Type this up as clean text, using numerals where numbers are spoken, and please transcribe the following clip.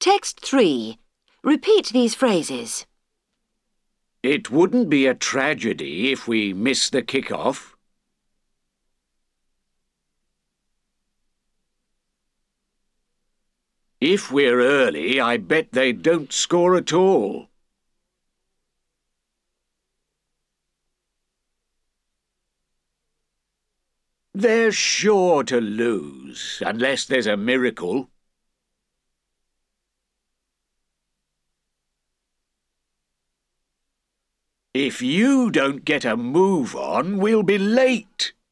Text 3. Repeat these phrases. It wouldn't be a tragedy if we miss the kick-off. If we're early, I bet they don't score at all. They're sure to lose, unless there's a miracle. If you don't get a move on, we'll be late.